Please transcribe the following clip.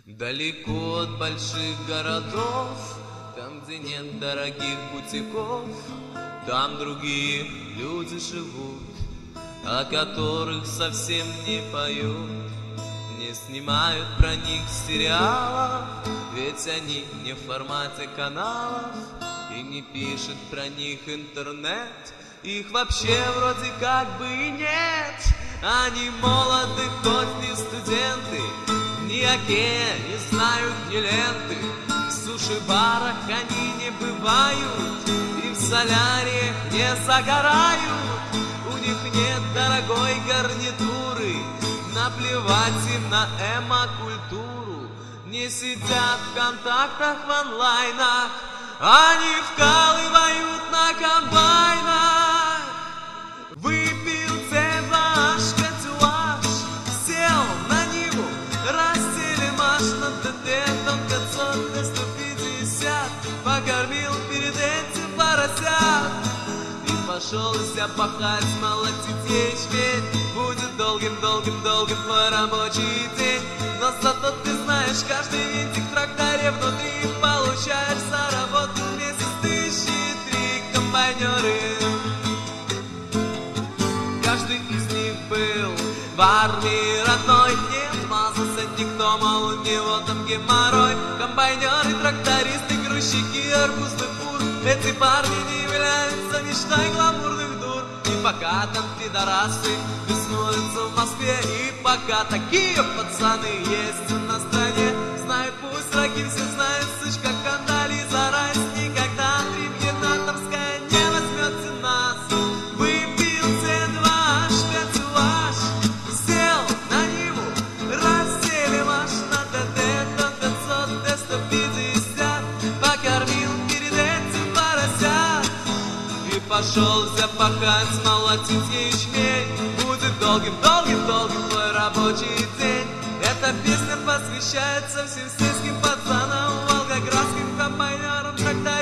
Далеко от больших городов, там, где нет дорогих бутиков, там другие люди живут, о которых совсем не поют. Не снимают про них сериалов, ведь они не в формате каналов, и не пишет про них интернет. Их вообще вроде как бы и нет. Они молоды, хоть не студенты, ни окея не знают, ни ленты. В суши-барах они не бывают, и в соляриях не загорают. У них нет дорогой гарнитуры, наплевать им на эмо-культуру. Не сидят в контактах в онлайнах, они вкалывают на комбайнах. Выпил C2H, котелаж, сел на Ниву, растелемаш на ТТ, там 500 на 150, покормил перед этим поросят. И пошел себя пахать, молотить ячмень. Будет долгим твой рабочий день, но зато ты знаешь, каждый винтик в тракторе внутри получаешь за работу месяц 1003 комбайнеры. Каждый из них был в армии родной, не отмазался никто, мол, у него там геморрой. Комбайнеры, трактористы, грузчики, арбузных фур, эти парни не являются мечтой гламурных дур. И пока там пидорасы беснуются в Москве, и пока такие пацаны есть на стране, знают, пусть враги все знают, сучка Кандализа Райс никогда премьер-натовская не возьмете нас. Выпил C2H, котелаж, сел на Ниву, растелемаш на ТТ, там 500, Т-150, покормил перед этим поросят. И пошел запахать, молотить ячмень. Будет долгим твой рабочий день. Эта песня посвящается всем сельским пацанам, волгоградским комбайнерам, трактористам.